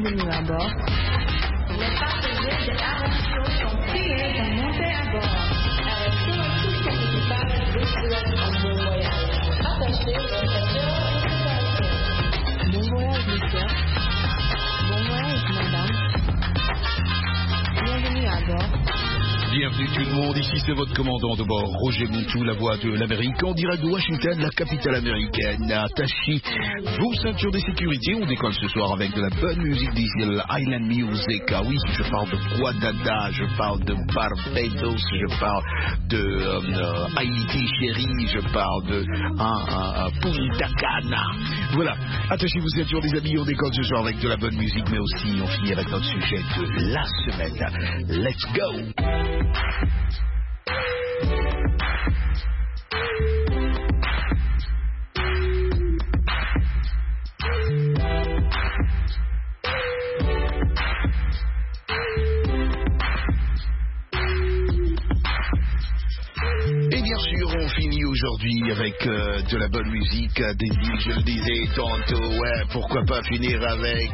Bienvenue à bord. Les passagers de la radio sont priés de monter à bord. Arrêtez tout son équipage de souhaite en bon voyage. Attachez votre ceinture de sécurité. Bon voyage, monsieur. Bon voyage, madame. Bienvenue à bord. Bienvenue tout le monde, ici c'est votre commandant de bord, Roger Moutou, la voix de l'Amérique, en direct de Washington, la capitale américaine. Attachez vos ceintures de sécurité, on décolle ce soir avec de la bonne musique des îles Island Music. Ah oui, je parle de Guadada, je parle de Barbados, je parle de Haïti chérie, je parle de Punta Cana. Voilà, attachez vos ceintures des amis, on décolle ce soir avec de la bonne musique, mais aussi on finit avec notre sujet de la semaine. Let's go! Et bien sûr, on finit aujourd'hui avec de la bonne musique des îles, je le disais tantôt, ouais, pourquoi pas finir avec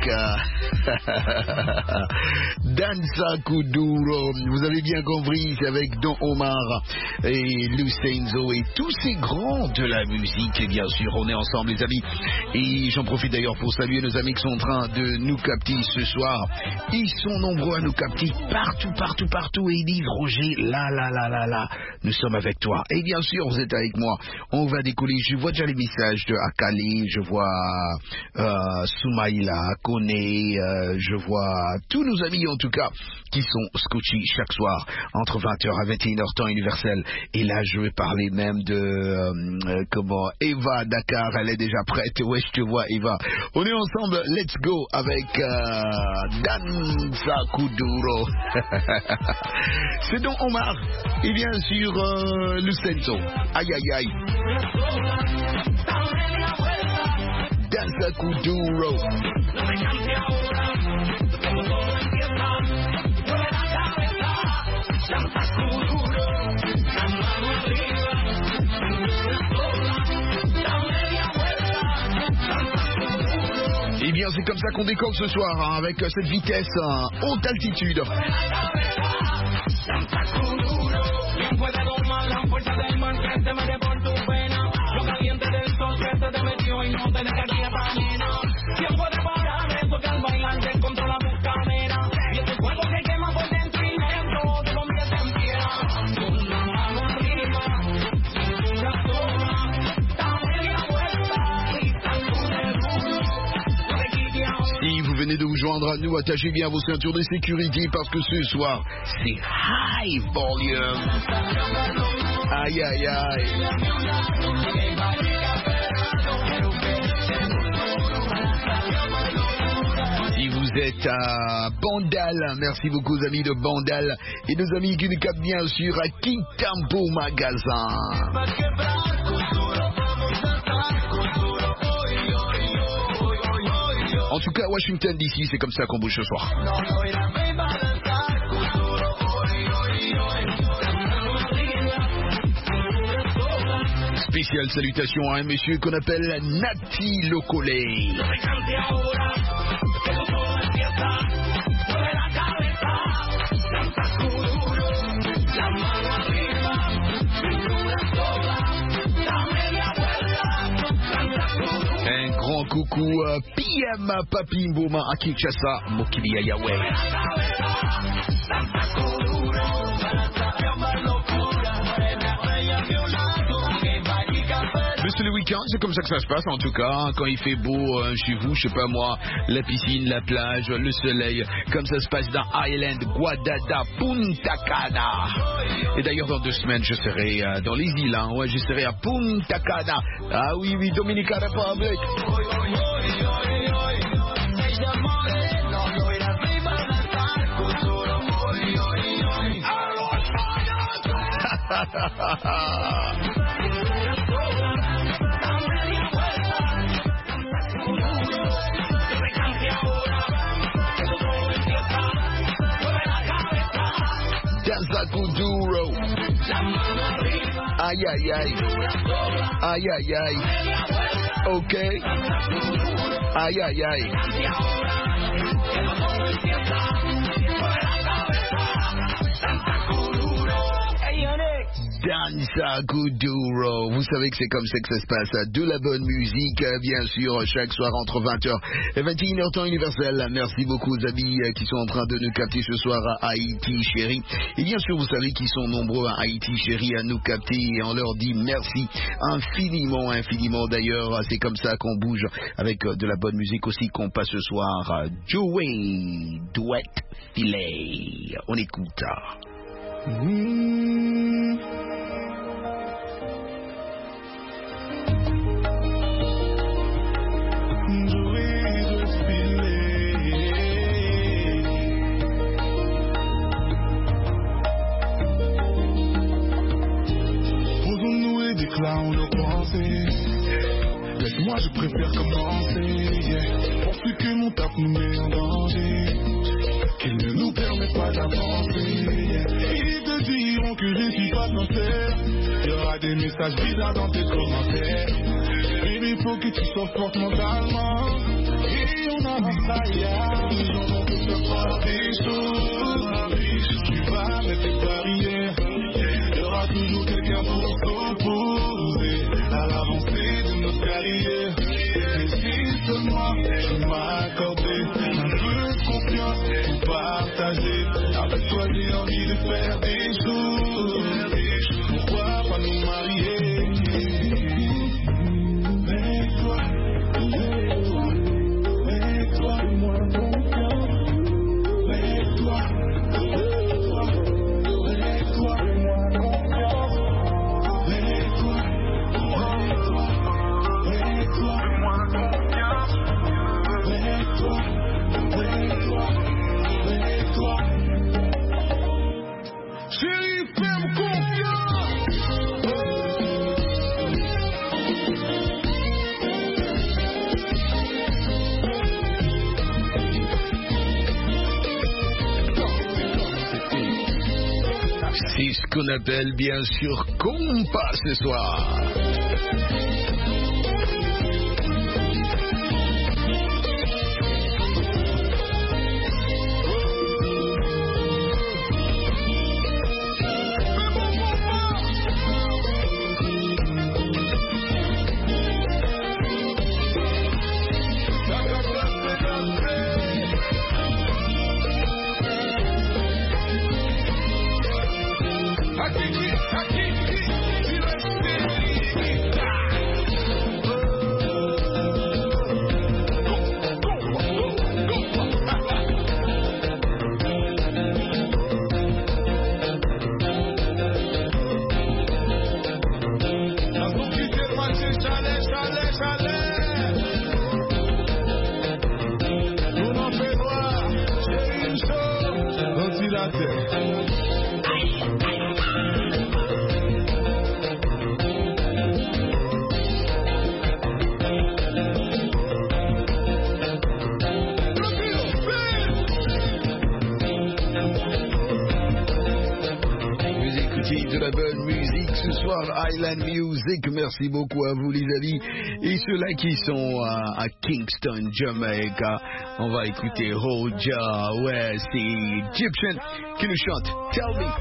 Danza Kuduro, vous avez bien compris, c'est avec Don Omar et Lucenzo et tous ces grands de la musique, et bien sûr, on est ensemble les amis, et j'en profite d'ailleurs pour saluer nos amis qui sont en train de nous capter ce soir, ils sont nombreux à nous capter partout, et ils disent, Roger, là, nous sommes avec toi. Et bien sûr, vous êtes avec moi. On va décoller. Je vois déjà les messages de Akali. Je vois Soumaïla, Kone. Je vois tous nos amis, en tout cas, qui sont scotchés chaque soir entre 20h à 21h temps universel. Et là, je vais parler même de Eva Dakar. Elle est déjà prête. Ouais, je te vois, Eva. On est ensemble. Let's go avec Danza Kuduro. C'est donc Omar. Et bien sûr, Lucenzo. Aïe. Danza Kuduro. Eh bien, c'est comme ça qu'on décolle ce soir, hein, avec cette vitesse haute altitude. Si vous venez de vous joindre à nous, attachez bien vos ceintures de sécurité parce que ce soir, c'est high volume. Aïe. Si vous êtes à Bandal, merci beaucoup aux amis de Bandal et nos amis qui nous captent bien sûr à Kitampo Magasin. En tout cas, Washington DC, c'est comme ça qu'on bouge ce soir. Spéciale salutation à un monsieur qu'on appelle Nati Lokole. Un grand coucou à PM Papi Mboma à Kinshasa, Mokibi Ayawe. C'est le week-end, c'est comme ça que ça se passe en tout cas, quand il fait beau chez vous, je sais pas moi, la piscine, la plage, le soleil, comme ça se passe dans Island, Guadada, Punta Cana. Et d'ailleurs dans 2 semaines je serai dans les îles, hein, ouais, je serai à Punta Cana. Ah oui, Dominican Republic. Danza Kuduro. Aïe. Ok. Aïe. Danza Kuduro. Vous savez que c'est comme ça que ça se passe. De la bonne musique, bien sûr, chaque soir entre 20h et 21h temps universel. Merci beaucoup aux amis qui sont en train de nous capter ce soir à Haïti, chérie. Et bien sûr, vous savez qu'ils sont nombreux à Haïti, chérie, à nous capter. Et on leur dit merci infiniment, infiniment. D'ailleurs, c'est comme ça qu'on bouge avec de la bonne musique aussi qu'on passe ce soir. Joey Duet Filet. On écoute. Posons-nous et déclarons nos pensées. Laisse-moi, je préfère commencer. Pense que mon taf nous met en danger, qu'il ne nous permet pas d'avancer. Ils te diront que je suis pas sincère. Il y aura des messages bizarres dans tes commentaires. Mais il faut que tu sois forte mentalement. Et on avance ailleurs. Les gens vont te faire croire des choses. Tu vas mettre tes barrières. Il y aura toujours quelqu'un pour s'opposer à l'avancée de notre carrière. Mais si seulement tu m'as accordé un peu de confiance pour partager. Avec toi j'ai envie de faire des choses. Pourquoi pas nous marier? Avec toi, fais-moi confiance. Avec toi, fais-moi confiance. Avec toi, fais-moi confiance. Avec toi. Chérie, fais-moi confiance. C'est ce qu'on appelle bien sûr compas ce soir. Island Music, merci beaucoup à vous les amis. Et ceux-là qui sont à Kingston, Jamaica, on va écouter Roja, ouais, c'est Egyptian qui nous chante. Tell me.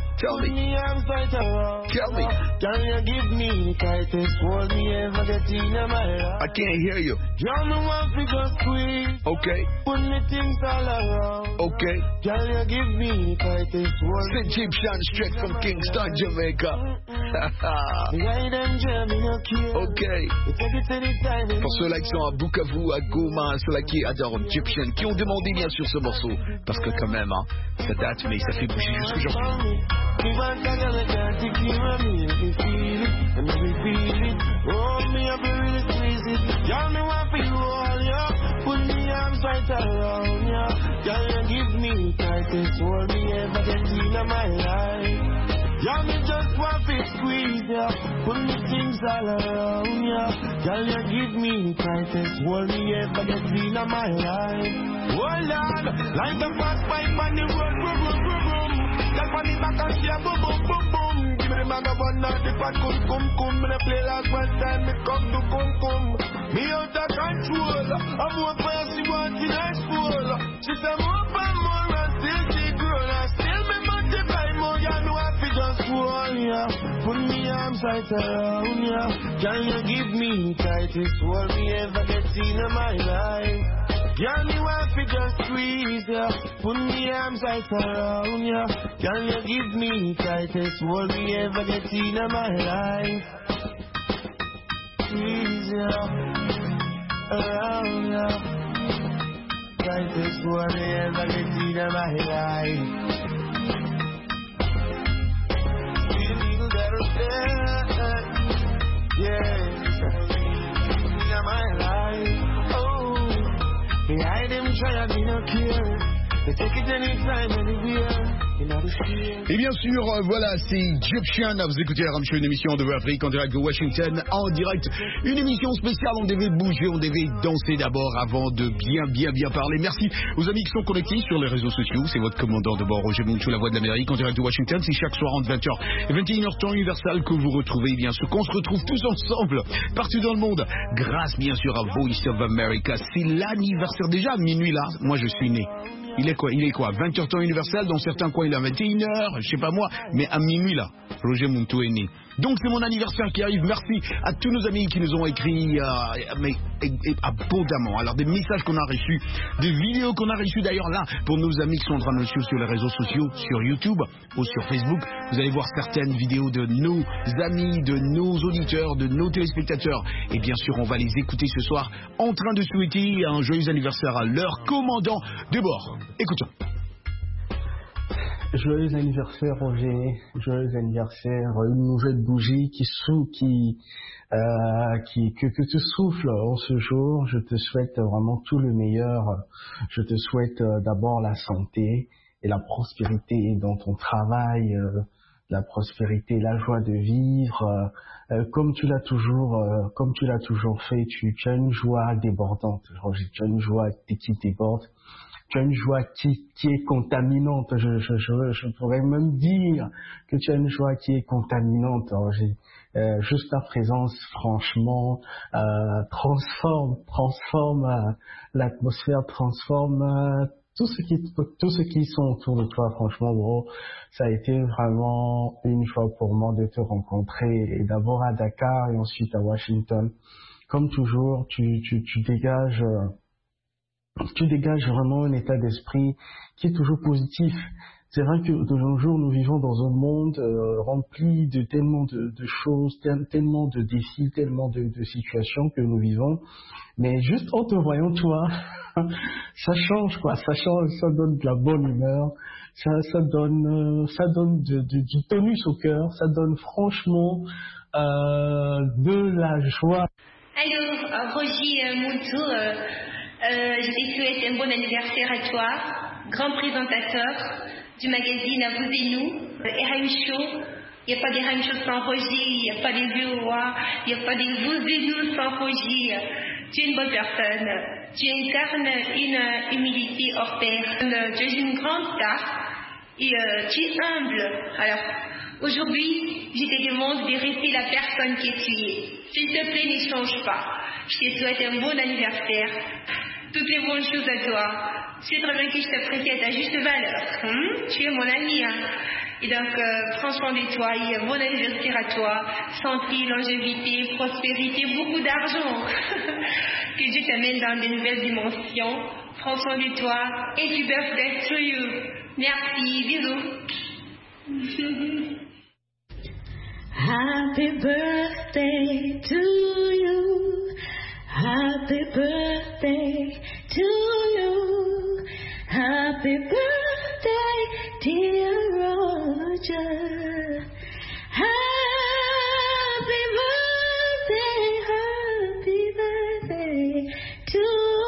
Can you give me the tightest hold me ever get in my life? I can't hear you. You're the one figure squeeze. Okay. Put me things all around. Okay. Can you give me the tightest hold? C'est Egyptian straight from Kingston, Jamaica. Okay. Pour ceux-là qui sont à Bukavu, à Goma, ceux-là qui adorent Egyptian, qui ont demandé bien sûr ce morceau, parce que quand même, hein, ça date, mais ça fait bouger jusqu'aujourd'hui. Yeah, me just want to squeeze ya, put me things all around ya. Girl, you give me the tightest hold me ever get in my life. Oh Lord, like the fast pipe on the road, boom, boom, boom, boom. Girl, on the back and she a boom, boom, boom, boom. Give me the bag a one of the pot cum. Me play last one time, me come to cum. Me out of control. I'm more fancy, want in high school. She said more and more and still she grown. I still me multiply more, you know I feel just one, yeah. Put me arms right around, yeah. Can you give me tightest hold me ever get seen in my life? Can you want to just squeeze, yeah? Put me arms right around, yeah. Can you give me tightest hold me ever get seen in my life? Squeeze, yeah. Around, yeah. Tightest hold me ever get seen in my life. Feel better there, yeah. In my life, oh. Behind them try to be no care. They take it anytime, anywhere. Et bien sûr, voilà, c'est Egyptian. Vous écoutez la Ram Show, une émission de Afrique en direct de Washington, en direct. Une émission spéciale, on devait bouger, on devait danser d'abord avant de bien parler. Merci aux amis qui sont connectés sur les réseaux sociaux. C'est votre commandant de bord, Roger Munchou, la voix de l'Amérique, en direct de Washington. C'est chaque soir entre 20h et 21h temps universal que vous retrouvez, bien sûr, qu'on se retrouve tous ensemble, partout dans le monde, grâce bien sûr à Voice of America. C'est l'anniversaire déjà à minuit là, moi je suis né. Il est quoi 20h temps universel, dans certains coins il est à 21h, je sais pas moi, mais à minuit là, Roger Munchou est né. Donc c'est mon anniversaire qui arrive. Merci à tous nos amis qui nous ont écrit abondamment. Alors des messages qu'on a reçus, des vidéos qu'on a reçues d'ailleurs là, pour nos amis qui sont en train de nous suivre sur les réseaux sociaux, sur YouTube ou sur Facebook. Vous allez voir certaines vidéos de nos amis, de nos auditeurs, de nos téléspectateurs. Et bien sûr, on va les écouter ce soir en train de souhaiter un joyeux anniversaire à leur commandant de bord. Écoutons. Joyeux anniversaire Roger, joyeux anniversaire, une nouvelle bougie que tu souffles en ce jour. Je te souhaite vraiment tout le meilleur. Je te souhaite d'abord la santé et la prospérité dans ton travail, la prospérité, la joie de vivre, comme tu l'as toujours fait. Tu as une joie débordante, Roger, tu as une joie qui déborde. Tu as une joie qui est contaminante. Je pourrais même dire que tu as une joie qui est contaminante. Roger. Juste ta présence, franchement, transforme l'atmosphère, transforme tout ce qui sont autour de toi. Franchement, bro, ça a été vraiment une joie pour moi de te rencontrer, et d'abord à Dakar et ensuite à Washington. Comme toujours, tu dégages vraiment un état d'esprit qui est toujours positif. C'est vrai que de nos jours, nous vivons dans un monde rempli de tellement de choses, tellement de défis, tellement de situations que nous vivons. Mais juste en te voyant, toi, ça change, quoi. Ça change, ça donne de la bonne humeur, ça donne du tonus au cœur, ça donne franchement de la joie. Alors, Roger Munchou, je te souhaite un bon anniversaire à toi, grand présentateur du magazine À vous et nous, RM Show. Il n'y a pas des RM Show sans Roger, il n'y a pas des VOA, il n'y a pas des vous et nous sans Roger. Tu es une bonne personne, tu incarnes une humilité hors pair, tu es une grande star et tu es humble. Alors, aujourd'hui, je te demande de rester la personne que tu es. S'il te plaît, ne change pas. Je te souhaite un bon anniversaire. Toutes les bonnes choses à toi. Tu sais très bien que je t'apprécie à ta juste valeur. Tu es mon ami. Et donc, prends soin de toi. Et bon anniversaire à toi. Santé, longévité, prospérité, beaucoup d'argent. Que Dieu t'amène dans de nouvelles dimensions. Prends soin de toi. Et happy birthday to you. Merci. Bisous. Happy birthday to you. Happy birthday to you. Happy birthday, dear Roger. Happy birthday to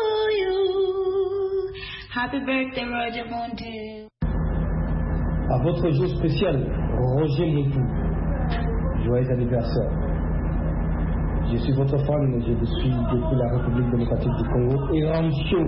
you. Happy birthday, Roger Munchou. À votre jour spécial, Roger Munchou. Joyeux anniversaire. Je suis votre fan, je vous suis depuis la République démocratique du Congo et Ram Show.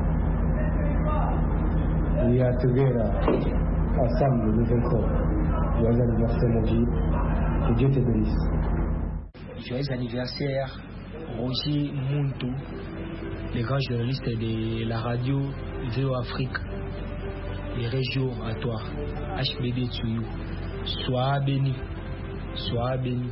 We are together, ensemble, nous vaincrons. Joyeux anniversaire, mon vieux. Que Dieu te bénisse. Joyeux anniversaire, Roger Muntu, le grand journaliste de la radio VO Afrique. Et Régio à toi, HBD to you. Sois béni. Sois béni.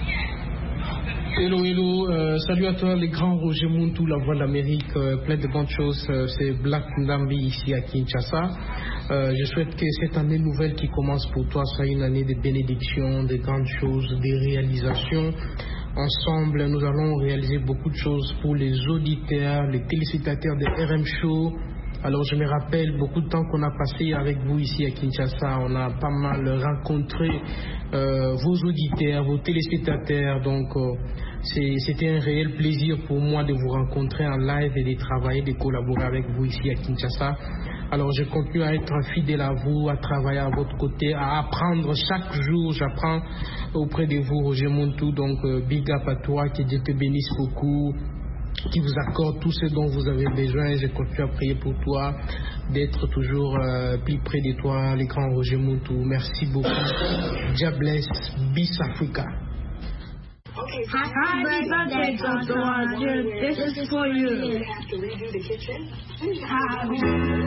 Hello, salut à toi, les grands Roger Muntu, la voix de l'Amérique, plein de bonnes choses. C'est Black Ndambi ici à Kinshasa. Je souhaite que cette année nouvelle qui commence pour toi soit une année de bénédictions, de grandes choses, de réalisations. Ensemble, nous allons réaliser beaucoup de choses pour les auditeurs, les téléspectateurs de RM Show. Alors je me rappelle beaucoup de temps qu'on a passé avec vous ici à Kinshasa. On a pas mal rencontré vos auditeurs, vos téléspectateurs. Donc c'était un réel plaisir pour moi de vous rencontrer en live et de travailler, de collaborer avec vous ici à Kinshasa. Alors je continue à être fidèle à vous, à travailler à votre côté, à apprendre chaque jour. J'apprends auprès de vous, Roger Muntu. Donc big up à toi, que Dieu te bénisse beaucoup, qui vous accorde tout ce dont vous avez besoin. Je continue à prier pour toi, d'être toujours plus près de toi, les grands Roger Muntu. Merci beaucoup. God bless. Bis Africa. Happy birthday, Dr. Roger. This is for you. Happy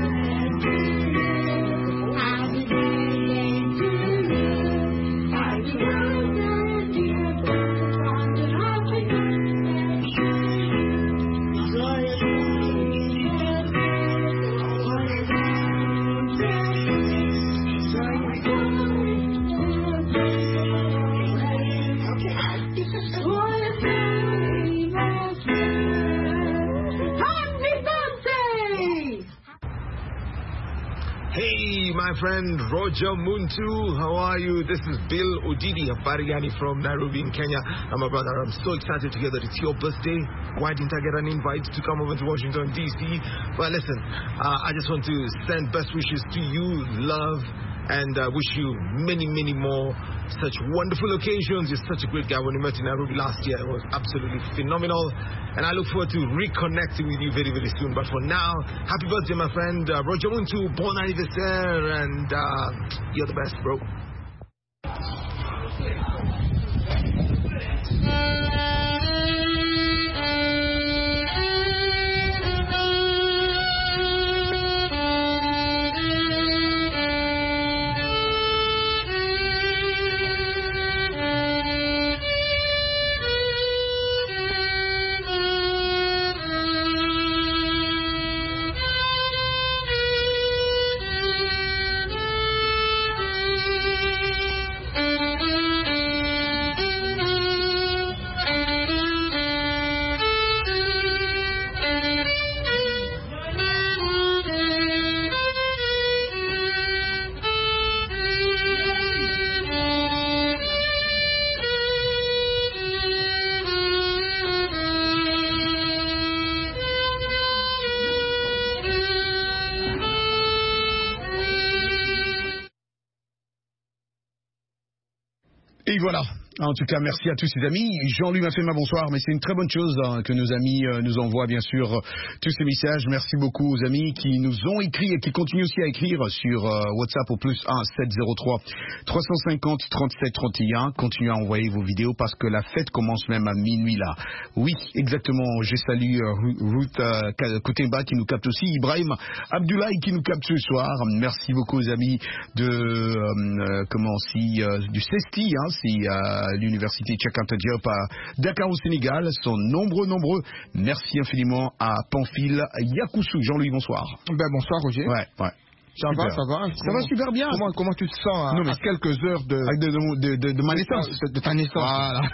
birthday to you. Happy birthday, dear Dr. Roger. Happy Hey, my friend Roger Muntu, how are you? This is Bill Odidi of Bariani from Nairobi in Kenya. I'm my brother. I'm so excited to hear that it's your birthday. Why didn't I get an invite to come over to Washington, D.C.? Well, listen, I just want to send best wishes to you, love, and wish you many, many more such wonderful occasions. You're such a great guy. When we met in Nairobi last year, it was absolutely phenomenal. And I look forward to reconnecting with you very, very soon. But for now, happy birthday, my friend Roger Muntu, bon anniversaire, and you're the best, bro. Et voilà. En tout cas, merci à tous ces amis. Jean-Louis m'a fait ma bonsoir, mais c'est une très bonne chose que nos amis nous envoient bien sûr tous ces messages. Merci beaucoup aux amis qui nous ont écrit et qui continuent aussi à écrire sur WhatsApp au +1 703 350 37 31. Continuez à envoyer vos vidéos parce que la fête commence même à minuit là. Oui, exactement. Je salue Ruth Koutemba qui nous capte aussi, Ibrahim Abdoulaye qui nous capte ce soir. Merci beaucoup aux amis de du CESTI, c'est l'université Cheikh Anta Diop à Dakar au Sénégal, sont nombreux. Merci infiniment à Pamphile Yakoussou. Jean-Louis, bonsoir. Bonsoir Roger. Ouais. Ça va super bien. Comment tu te sens à quelques heures de ma naissance, de ta naissance? Voilà.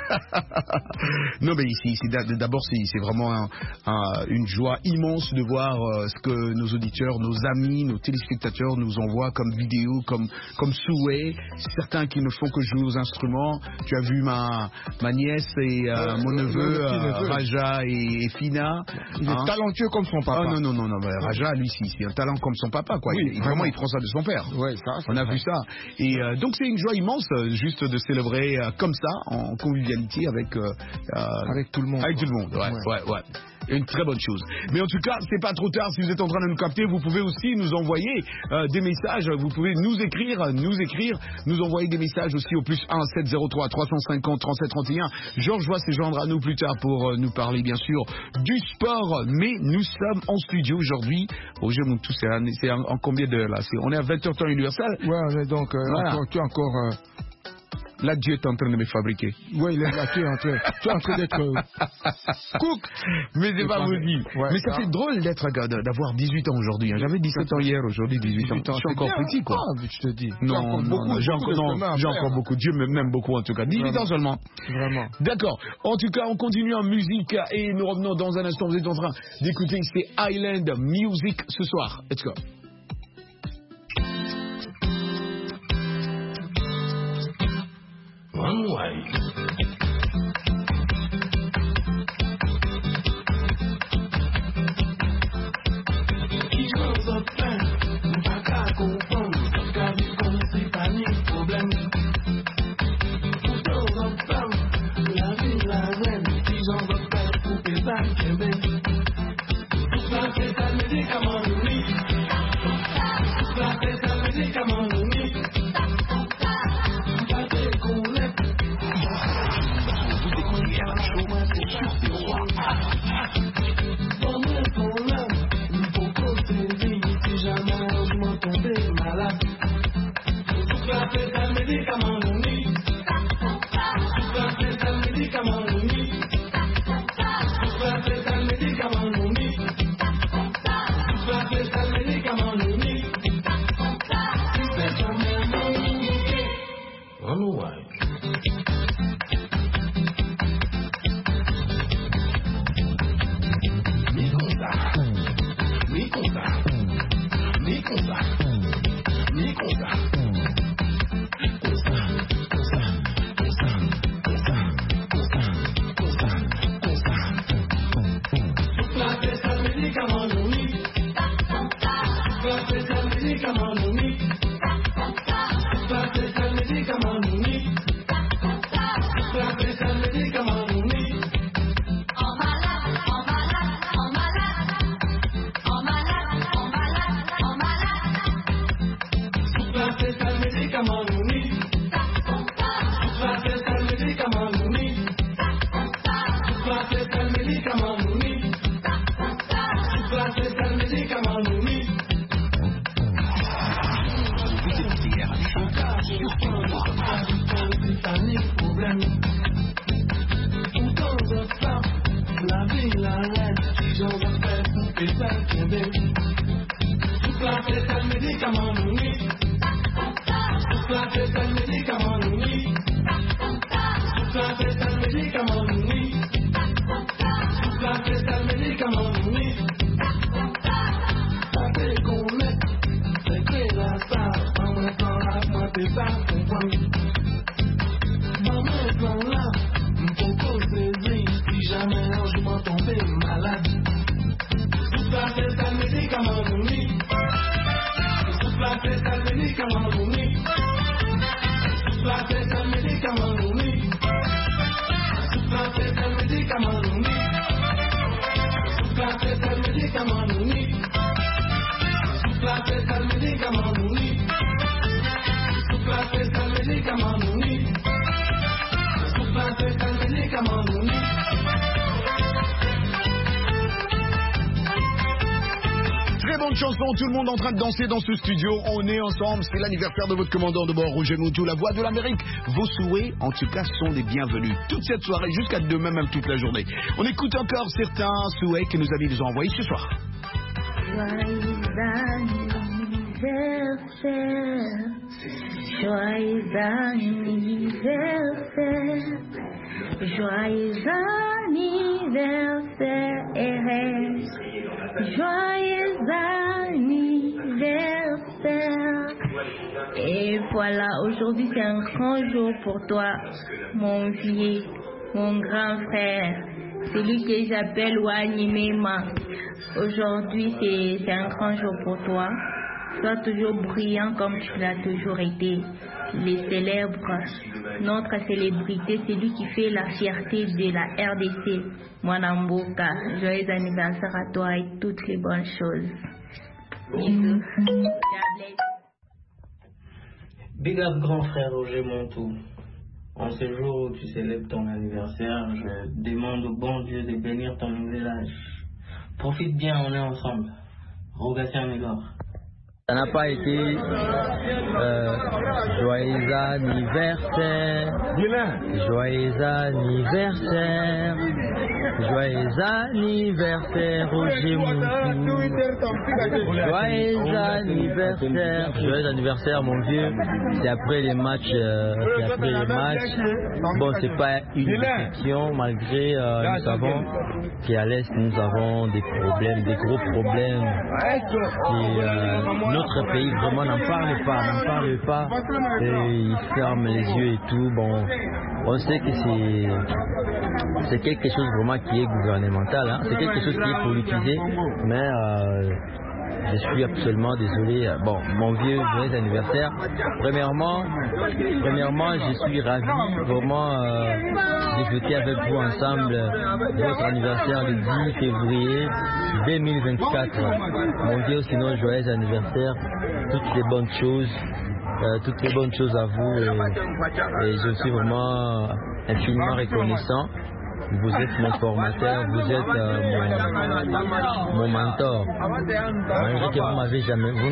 Non mais ici d'abord c'est vraiment une joie immense de voir ce que nos auditeurs, nos amis, nos téléspectateurs nous envoient comme vidéo, comme souhait. Certains qui ne font que jouer aux instruments. Tu as vu ma nièce et mon neveu Raja et Fina. Il est talentueux comme son papa. Oh, non. Raja lui c'est un talent comme son papa quoi. Oui, vraiment il prend ça de son père. Ouais, on a vu ça. Et donc c'est une joie immense juste de célébrer comme ça en convivialité avec tout le monde. Avec tout le monde. Ouais. une très bonne chose. Mais en tout cas, c'est pas trop tard. Si vous êtes en train de nous capter, vous pouvez aussi nous envoyer des messages. Vous pouvez nous écrire, nous envoyer des messages aussi au plus 1 703 350 37 31. Georges va se joindre à nous plus tard pour nous parler bien sûr du sport. Mais nous sommes en studio aujourd'hui. Roger Muntu, c'est en combien d'heures là? On est à 20h temps universel. Ouais, donc voilà. tu es encore. Là, Dieu est en train de me fabriquer. Oui, là, tu es en train d'être cook. Mais c'est pas possible. Ouais, mais ça fait drôle d'avoir 18 ans aujourd'hui. Hein. J'avais 17 ans hier, aujourd'hui 18 ans. Je suis encore petit, quoi. Ah, je te dis. Non, j'ai encore beaucoup. Dieu m'aime beaucoup, en tout cas. 18 ans seulement. Vraiment. D'accord. En tout cas, on continue en musique et nous revenons dans un instant. Vous êtes en train d'écouter, c'est Island Music ce soir. Let's go. One way. Qui chose a fait, pas qu'à comprendre, car il connaît pas ni problème. Pour chose a fait, la vie, la reine, qui j'en a fait pour que ça québé. Tout ça, c'est un médicament unique. Tout ça, c'est un médicament unique. Tout le monde en train de danser dans ce studio. On est ensemble. C'est l'anniversaire de votre commandant de bord, Roger Muntu, la voix de l'Amérique. Vos souhaits, en tout cas, sont les bienvenus. Toute cette soirée, jusqu'à demain, même toute la journée. On écoute encore certains souhaits que nos amis nous ont envoyés ce soir. Joyeux anniversaire, joyeux anniversaire, joyeux anniversaire. Et voilà, aujourd'hui c'est un grand jour pour toi, mon vieux, mon grand frère, celui que j'appelle Wanyimema. Aujourd'hui c'est un grand jour pour toi. Sois toujours brillant comme tu l'as toujours été. Les célèbres, notre célébrité, c'est lui qui fait la fierté de la RDC. Mwanamboka, joyeux anniversaire à toi et toutes les bonnes choses. Bisous. Big up grand frère Roger Montou. En ce jour où tu célèbres ton anniversaire, je demande au bon Dieu de bénir ton nouvel âge. Profite bien, on est ensemble. Rogatien Mégor. Ça n'a pas été joyeux anniversaire, joyeux anniversaire, joyeux anniversaire Roger Montou, joyeux anniversaire mon vieux. C'est après les matchs, Bon, c'est pas une déception malgré nous savons qu'à l'Est nous avons des problèmes, des gros problèmes. Notre pays vraiment n'en parle pas, et ils ferment les yeux et tout. Bon, on sait que c'est quelque chose vraiment qui est gouvernemental, hein. C'est quelque chose qui est politisé, mais je suis absolument désolé. Bon, mon vieux joyeux anniversaire. Premièrement, je suis ravi vraiment de fêter avec vous ensemble votre anniversaire le 10 février 2024. Mon vieux, sinon joyeux anniversaire, toutes les bonnes choses à vous, et je suis vraiment infiniment reconnaissant. Vous êtes mon formateur, vous êtes mon mentor. Malgré que vous m'avez jamais vu,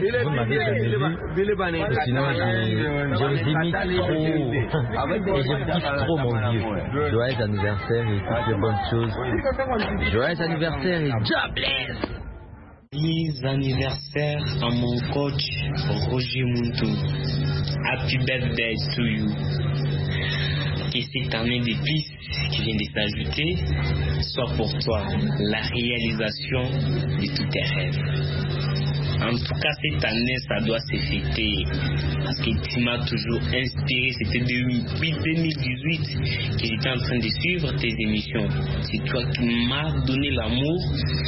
sinon je vous imite trop et je vous kiffe trop mon vieux. Joyeux anniversaire et toutes les bonnes choses. Joyeux anniversaire et jobless. Joyeux anniversaire à mon coach Roger Montou. Happy birthday to you. Que cette année de plus qui vient de s'ajouter soit pour toi la réalisation de tous tes rêves. En tout cas, cette année, ça doit se fêter parce que tu m'as toujours inspiré. C'était depuis 2018 que j'étais en train de suivre tes émissions. C'est toi qui m'as donné l'amour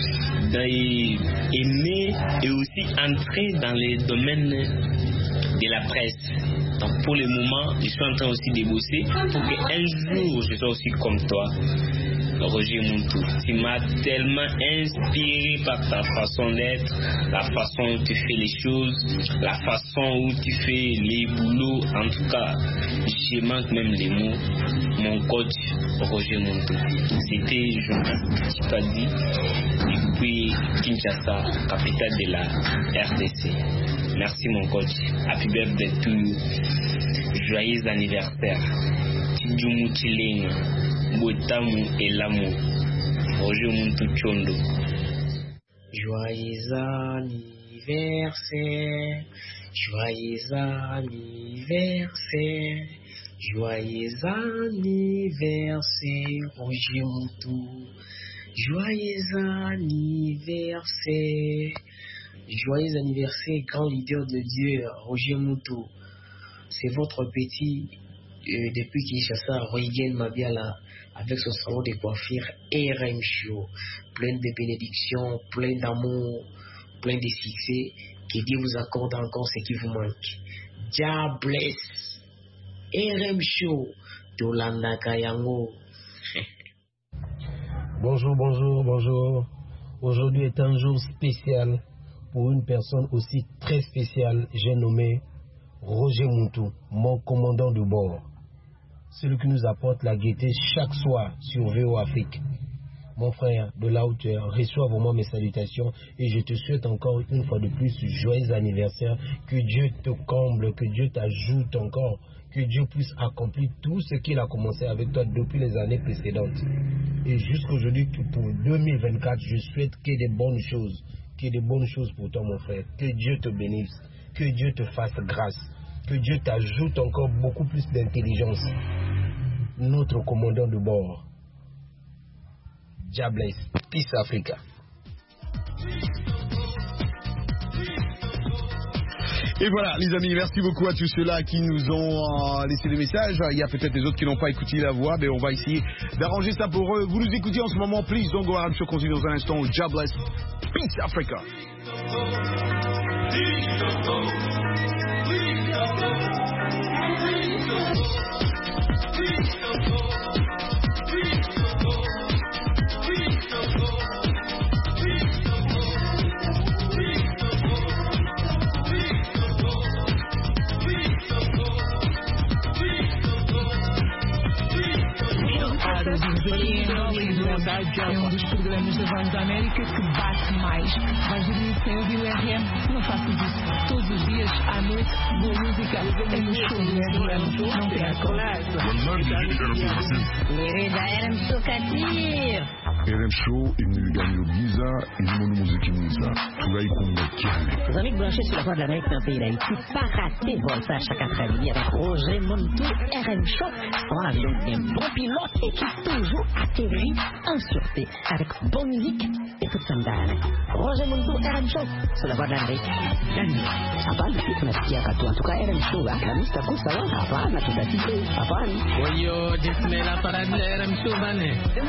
d'aimer et aussi entrer dans les domaines de la presse. Donc pour le moment, je suis en train aussi de bosser pour qu'un jour je sois aussi comme toi, Roger Montou. Tu m'as tellement inspiré par ta façon d'être, la façon où tu fais les choses, la façon où tu fais les boulots. En tout cas, je manque même les mots. Mon coach Roger Montou. C'était, je ne sais pas dit, depuis Kinshasa, capitale de la RDC. Merci mon coach. Happy birthday to you. Joyeux anniversaire. Tidjumu Chilenga. Botamu et l'amour. Roger Montou Chondo. Joyeux anniversaire. Joyeux anniversaire. Joyeux anniversaire, Roger Montou. Joyeux anniversaire. Joyeux anniversaire, grand leader de Dieu, Roger Montou. C'est votre petit, depuis Kinshasa, Roygen Mabiala, avec son salon de coiffure RM Show. Plein de bénédictions, plein d'amour, plein de succès. Que Dieu vous accorde encore ce qui vous manque. God bless. RM Show, Tolanda Kayango. Bonjour. Aujourd'hui est un jour spécial pour une personne aussi très spéciale. J'ai nommé Roger Montou, mon commandant de bord. Celui qui nous apporte la gaieté chaque soir sur VO Afrique. Mon frère, de la hauteur, reçois vraiment mes salutations et je te souhaite encore une fois de plus joyeux anniversaire. Que Dieu te comble, que Dieu t'ajoute encore, que Dieu puisse accomplir tout ce qu'il a commencé avec toi depuis les années précédentes. Et jusqu'aujourd'hui, pour 2024, je souhaite qu'il y ait des bonnes choses, pour toi mon frère. Que Dieu te bénisse, que Dieu te fasse grâce, que Dieu t'ajoute encore beaucoup plus d'intelligence. Notre commandant de bord. God bless. Peace Africa. Et voilà, les amis, merci beaucoup à tous ceux-là qui nous ont laissé des messages. Il y a peut-être des autres qui n'ont pas écouté la voix, mais on va essayer d'arranger ça pour eux. Vous nous écoutez en ce moment, please don't go out. Je continue dans un instant. God bless. Peace Africa. É um dos programas da Voz da América que bate mais. Vais dormir sem ouvir o RM? Não faças isso. Todos os dias, à noite, boa música é no show do RM. Não percam. RM Show Katir. RM Show, il gagne le Giza, il nous musique Giza. Tout là, il compte. Les amis branchés sur la Voix de l'Amérique dans le pays d'Haïti, pas rater Volta chaque après-midi avec Roger Montou, RM Show. On a un bon pilote et qui toujours atterrit en sûreté avec bonne musique et toute sa mdane. Roger Montou, RM Show, sur la Voix de l'Amérique. La nuit. Apaan sih tunasikia katu antuka RM Show Alhamis takut sawa apaan tunasikia apaan. Oyo dismela para RM Show bane.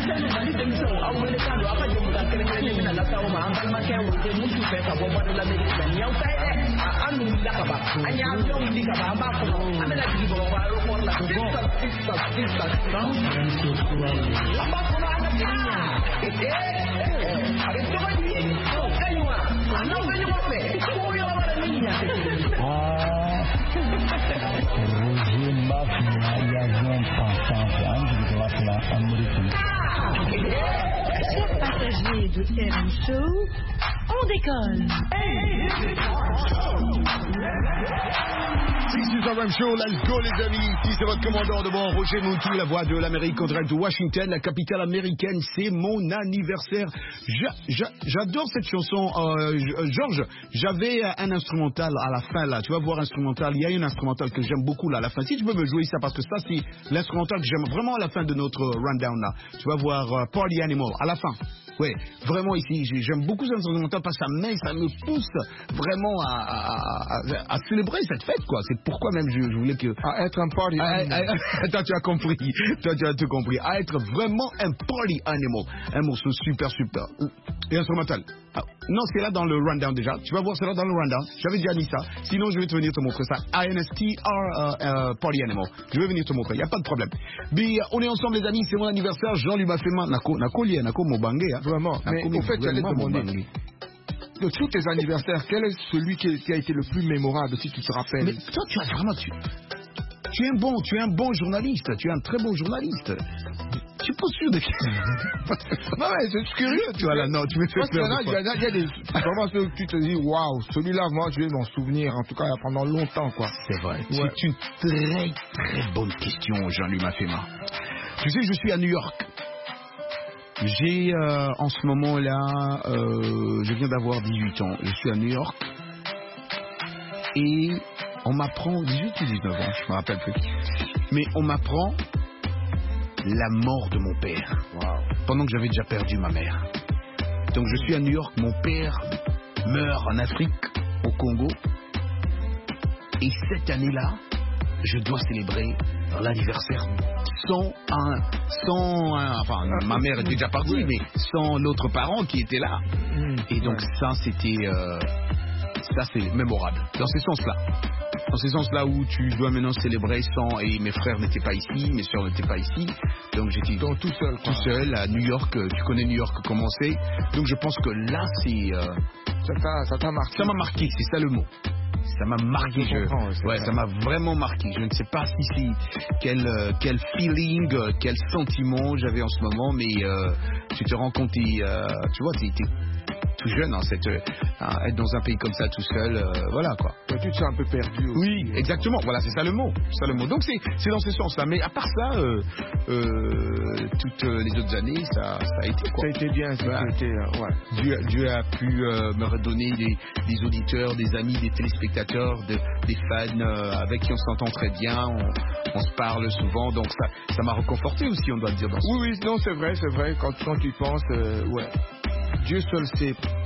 Chers passagers de RM Show, on décolle. This is RM Show, let's go les amis. Ici c'est votre commandant de bord, Roger Montou, la voix de l'Amérique en direct de Washington, la capitale américaine. C'est mon anniversaire. J'adore cette chanson. Georges, j'avais un instrumental à la fin là. Tu vas voir instrumental. Il y a une instrumental que j'aime beaucoup là à la fin. Si tu peux me jouer ça, parce que ça c'est l'instrumental que j'aime vraiment à la fin de notre rundown là. Tu vas voir Party Animal à la fin. Ouais, vraiment ici, j'aime beaucoup cet instrumental parce que ça me pousse vraiment à célébrer cette fête, quoi. C'est pourquoi même je voulais que... À être un party animal. Toi, tu as compris. Toi, tu as tout compris. À être vraiment un party animal. Un morceau super. Et instrumental. Non, c'est là dans le rundown déjà. Tu vas voir, c'est là dans le rundown. J'avais déjà mis ça. Sinon, je vais te venir te montrer ça. INSTR Party Animal. Je vais venir te montrer. Il n'y a pas de problème. Mais on est ensemble, les amis. C'est mon anniversaire. Jean lui m'a fait main. Nako Mobangé. Vraiment. Mais au fait, j'allais te demander. De tous tes anniversaires, quel est celui qui a été le plus mémorable, si tu te rappelles? Mais toi, tu as vraiment... Tu es un bon journaliste. Tu es un très bon journaliste. Je suis pas sûr de... Non, mais c'est curieux. Tu vois là, non, tu me fais peur. Il y a des... Vraiment, ceux que tu te dis, waouh, celui-là, moi, je vais m'en souvenir. En tout cas, pendant longtemps, quoi. C'est vrai. Ouais. C'est une très bonne question, Jean-Luc Mafema. Tu sais, je suis à New York. J'ai en ce moment-là, je viens d'avoir 18 ans. Je suis à New York. Et on m'apprend, 18 ou 19 ans, je me rappelle plus. Mais on m'apprend la mort de mon père. Wow. Pendant que j'avais déjà perdu ma mère. Donc je suis à New York, mon père meurt en Afrique, au Congo. Et cette année-là, je dois célébrer l'anniversaire enfin, ma mère était déjà partie, mais sans l'autre parent qui était là. Et donc ça, c'était... ça, c'est mémorable. Dans ce sens-là. Dans ce sens-là où tu dois maintenant célébrer sans... Et mes frères n'étaient pas ici, mes soeurs n'étaient pas ici. Donc j'étais tout seul. Tout seul à New York. Tu connais New York comment c'est. Donc je pense que là, c'est... Ça t'a marqué. Ça m'a marqué, c'est ça le mot. Ça m'a marqué, ça m'a vraiment marqué. Je ne sais pas si c'est quel feeling, quel sentiment j'avais en ce moment, mais tu te rends compte, tu vois, t'es tout jeune, être dans un pays comme ça tout seul, voilà quoi. Tu te sens un peu perdu aussi. Oui, exactement, voilà, c'est ça le mot. Donc c'est dans ce sens-là. Mais à part ça, toutes les autres années, ça a été quoi. Ça a été bien, ouais. Dieu a pu me redonner des auditeurs, des amis, des téléspectateurs, des fans avec qui on s'entend très bien, on se parle souvent, donc ça m'a reconforté aussi, on doit le dire dans ce Oui, non, c'est vrai, quand tu y penses, ouais. Dieu seul sait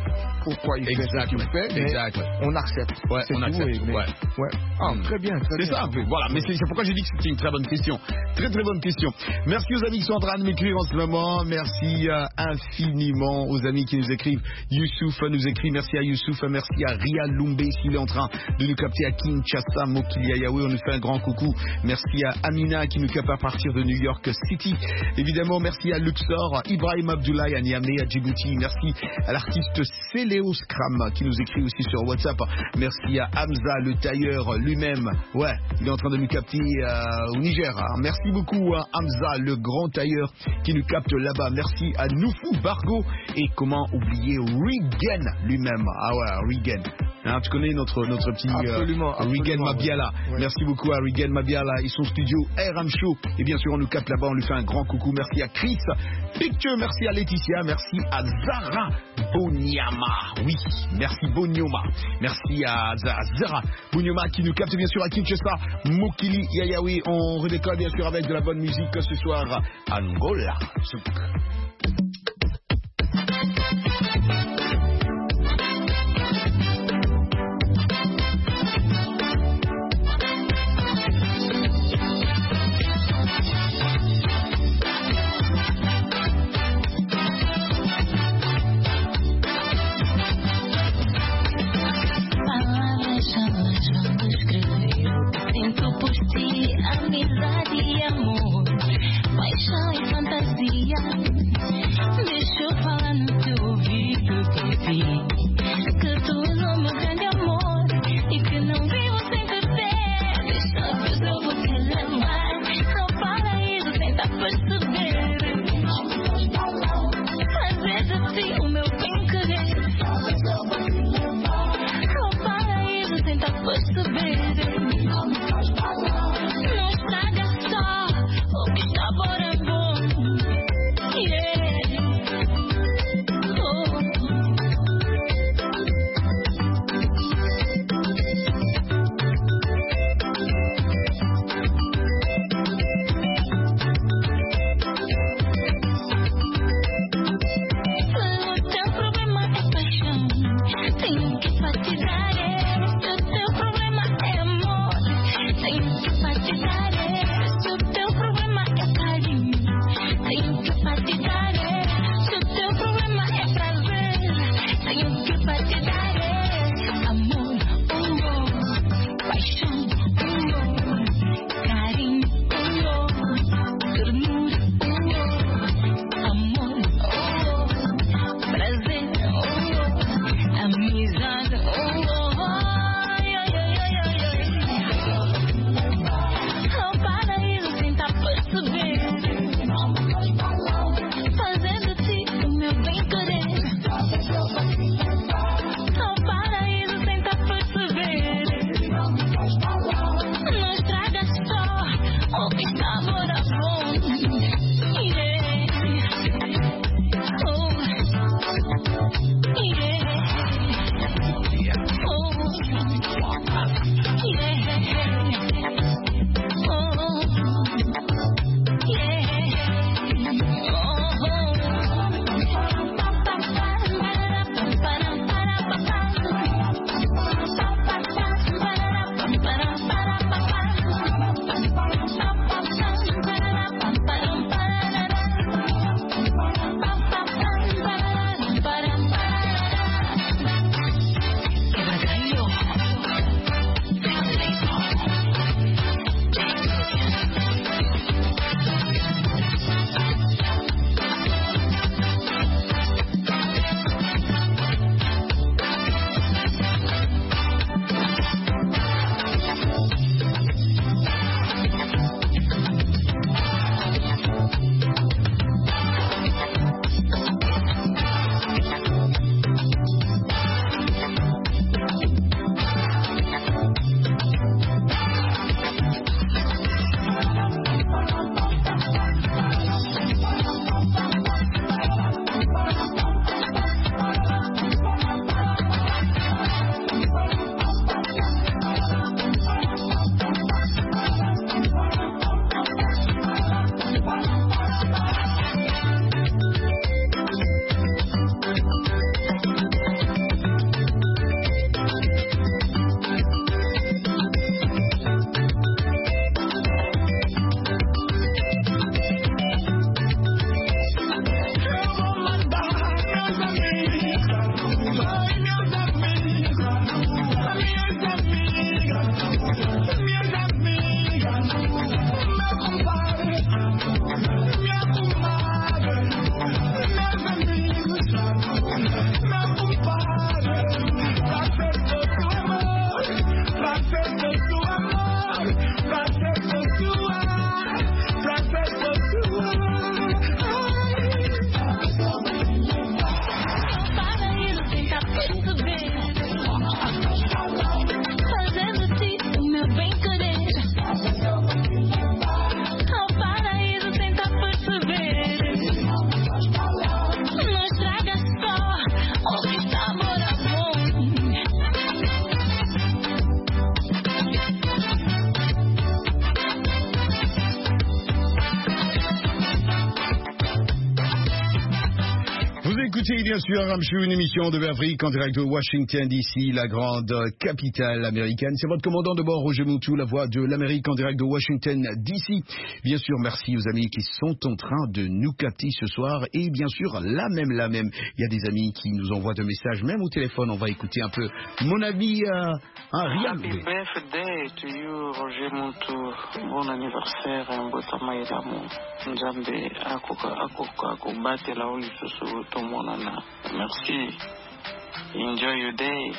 pourquoi il fait ce qu'il fait, mais on accepte. Ouais, on accepte. Très bien, très bien. C'est ça un peu. Voilà, mais c'est pourquoi j'ai dit que c'était une très bonne question. Très très bonne question. Merci aux amis qui sont en train de m'écrire en ce moment. Merci infiniment aux amis qui nous écrivent. Youssouf nous écrit. Merci à Youssouf. Merci à Ria Lumbe s'il est en train de nous capter à Kinshasa, Mokiliayawe. On nous fait un grand coucou. Merci à Amina qui nous capte à partir de New York City. Évidemment, merci à Luxor, Ibrahim Abdoulaye, à Niamey, à Djibouti. Merci à l'artiste Céléo Scram qui nous écrit aussi sur WhatsApp. Merci à Hamza, le tailleur lui-même. Ouais, il est en train de nous capter au Niger. Merci beaucoup à Hamza, le grand tailleur qui nous capte là-bas. Merci à Noufou Bargo et comment oublier Regan lui-même. Ah ouais, Regan. Hein, tu connais notre petit Regan Mabiala. Ouais. Merci beaucoup à Regan Mabiala et son studio RM Show. Et bien sûr, on nous capte là-bas, on lui fait un grand coucou. Merci à Chris Picture, merci à Laetitia, merci à Zara Bonyama. Oui, merci Bonyoma. Merci à Zara Bonyoma qui nous capte bien sûr à Kinshasa, Mokili Yayawe. On redécolle bien sûr avec de la bonne musique ce soir. Angola Zouk. Amizade e amor, paixão e fantasia. Deixa eu falar no teu ouvido, baby, que tu és o meu grande amor e que não vivo sem te ter. Desta vez eu vou te levar ao paraíso sem te perceber. Fazer de ti o meu bem querer. Ao paraíso sem te perceber. écoutez bien sûr Ramchou, une émission de Afrique en direct de Washington DC, la grande capitale américaine. C'est votre commandant de bord, Roger Moutou, la voix de l'Amérique en direct de Washington DC. Bien sûr, merci aux amis qui sont en train de nous capter ce soir. Et bien sûr, la même. Il y a des amis qui nous envoient des messages, même au téléphone. On va écouter un peu mon ami Ria Loubé. Happy birthday to you, Roger Moutou. Bon anniversaire, Mbotama Ilamu. Nzambe akubate la oli susu tomonana. Merci. Enjoy your day.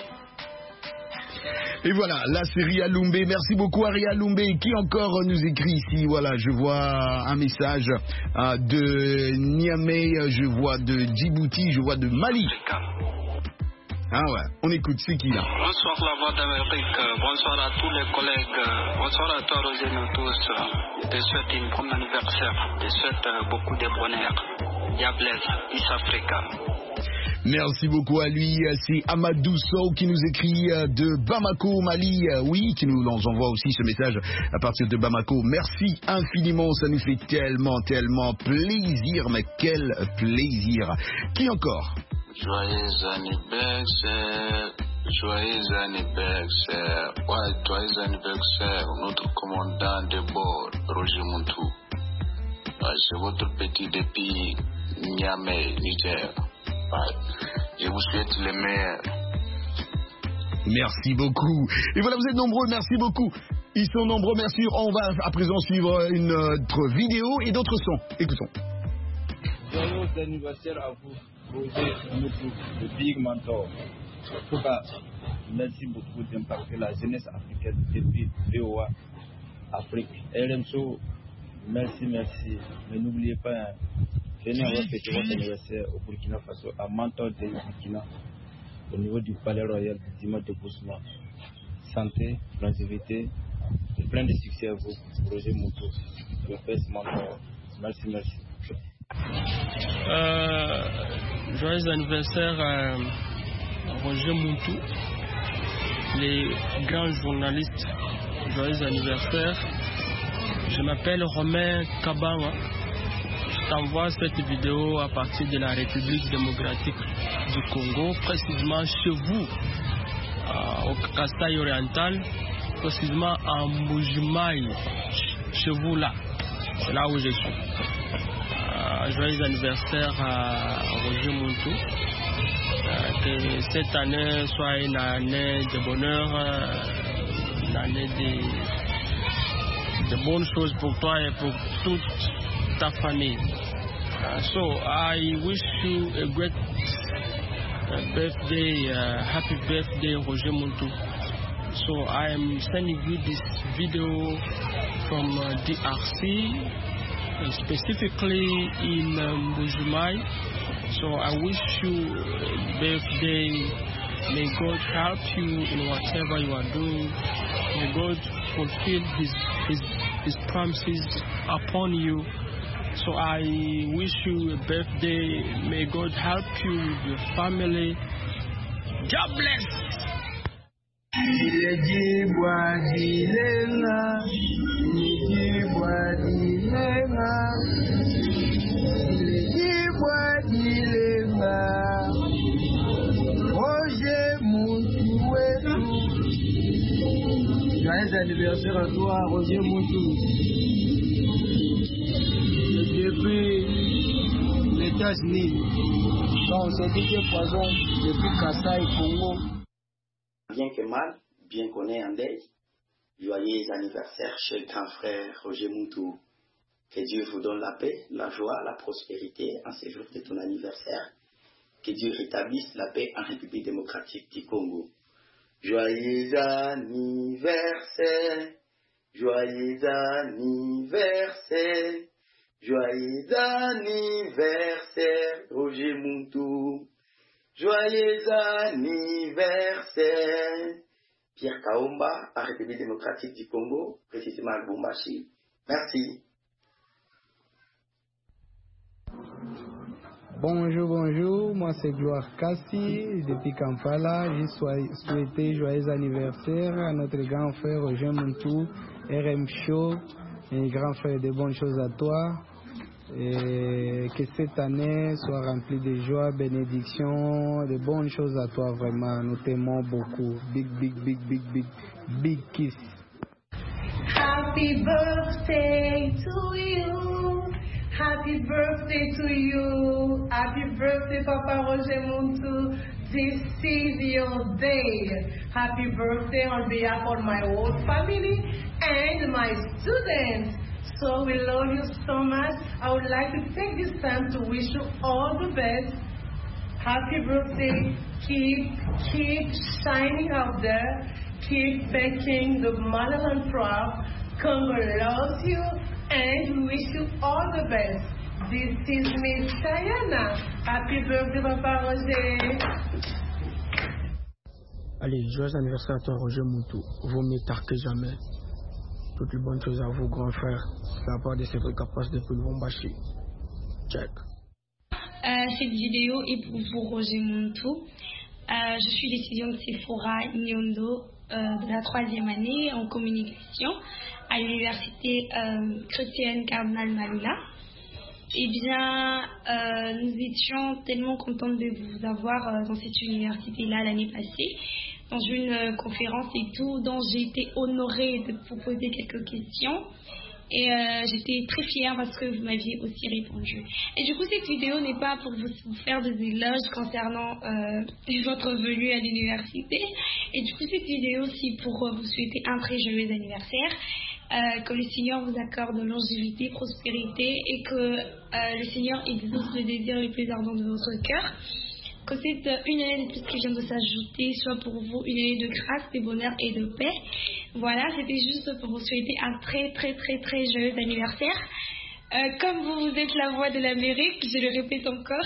Et voilà, là c'est Ria Loubé. Merci beaucoup à Ria Loubé qui encore nous écrit ici. Voilà, je vois un message de Niamey, je vois de Djibouti, je vois de Mali. Ah ouais, on écoute, c'est qui là? Bonsoir la voix d'Amérique, bonsoir à tous les collègues, bonsoir à toi Roger Moutou. Je te souhaite un bon anniversaire, je te souhaite beaucoup de bonheur. Yablez, East Africa. Merci beaucoup à lui, c'est Amadou Sow qui nous écrit de Bamako, Mali, oui, qui nous envoie aussi ce message à partir de Bamako. Merci infiniment, ça nous fait tellement plaisir, mais quel plaisir. Qui encore? Joyeux anniversaire, ouais, joyeux anniversaire, notre commandant de bord, Roger Moutou. C'est votre petit depuis Niamey, Niger. Je vous souhaite le meilleur. Merci beaucoup. Et voilà, vous êtes nombreux, merci beaucoup. Ils sont nombreux, merci. On va à présent suivre une autre vidéo et d'autres sons. Écoutons. Joyeux anniversaire à vous, Roger Moutou, le Big Mentor. En tout cas, merci beaucoup d'impacter la jeunesse africaine depuis VOA Afrique. RMSO, merci. Mais n'oubliez pas, venez avoir fêté votre anniversaire au Burkina Faso, à Mentor de Burkina, au niveau du Palais Royal du dimanche de Bousma. Santé, longévité, et plein de succès à vous, Roger Moutou, le First Mentor. Merci. Joyeux anniversaire Roger Moutou, les grands journalistes. Joyeux anniversaire. Je m'appelle Romain Kabawa. Je t'envoie cette vidéo à partir de la République démocratique du Congo, précisément chez vous, au Kasaï oriental, précisément en Mbujimaï, chez vous là. C'est là où je suis. Joyeux anniversaire à Roger Moutou. Que cette année soit une année de bonheur, une année de bonnes choses pour toi et pour toute ta famille. So I wish you a great birthday, happy birthday, Roger Moutou. So I am sending you this video from DRC. Specifically in Mbujimaï. So I wish you a birthday. May God help you in whatever you are doing. May God fulfill His promises upon you. So I wish you a birthday. May God help you with your family. God bless. Joyeux anniversaire à toi, Roger Moutou. Depuis les États-Unis, on s'est dit que poison depuis Kasaï, Congo. Bien que mal, bien qu'on est en deuil, joyeux anniversaire chez le grand frère Roger Moutou. Que Dieu vous donne la paix, la joie, la prospérité en ce jour de ton anniversaire. Que Dieu rétablisse la paix en République démocratique du Congo. Joyeux anniversaire, joyeux anniversaire, joyeux anniversaire, Roger Moutou. Joyeux anniversaire, Pierre Kaomba, en République démocratique du Congo, précisément à Lubumbashi. Merci. Bonjour, moi c'est Gloire Kassi, depuis Kampala. J'ai souhaité joyeux anniversaire à notre grand frère Roger Moutou, RM Show, et grand frère, de bonnes choses à toi. Et que cette année soit remplie de joie, bénédictions, de bonnes choses à toi vraiment. Nous t'aimons beaucoup. Big, big, big, big, big, big kiss. Happy birthday to you. Happy birthday to you. Happy birthday, Papa Roger Muntu. This is your day. Happy birthday on behalf of my whole family and my students. So we love you so much. I would like to take this time to wish you all the best. Happy birthday. Keep shining out there. Keep making the motherland proud. Congo loves you and we wish you all the best. This is Miss Diana. Happy birthday, Papa Roger. Allez, joyeux anniversaire à toi, Roger Muntu. Vaut mieux tard que jamais. Toutes les bonnes choses à vous, grand frère. C'est la part de ces capaces de Lubumbashi. Check. Cette vidéo est pour vous, Roger Muntu. Je suis l'étudiante Sephora Nyondo de la 3e année en communication à l'université chrétienne Cardinal Malula. Eh bien, nous étions tellement contents de vous avoir dans cette université-là l'année passée, dans une conférence et tout, dont j'ai été honorée de vous poser quelques questions. Et j'étais très fière parce que vous m'aviez aussi répondu. Et du coup, cette vidéo n'est pas pour vous faire des éloges concernant votre venue à l'université. Et du coup, cette vidéo, c'est pour vous souhaiter un très joyeux anniversaire. Que le Seigneur vous accorde longévité, prospérité et que le Seigneur exauce le désir le plus ardent de votre cœur. Que cette une année de plus qui vient de s'ajouter soit pour vous une année de grâce, de bonheur et de paix. Voilà, c'était juste pour vous souhaiter un très très très très joyeux anniversaire. Comme vous êtes la voix de l'Amérique, je le répète encore,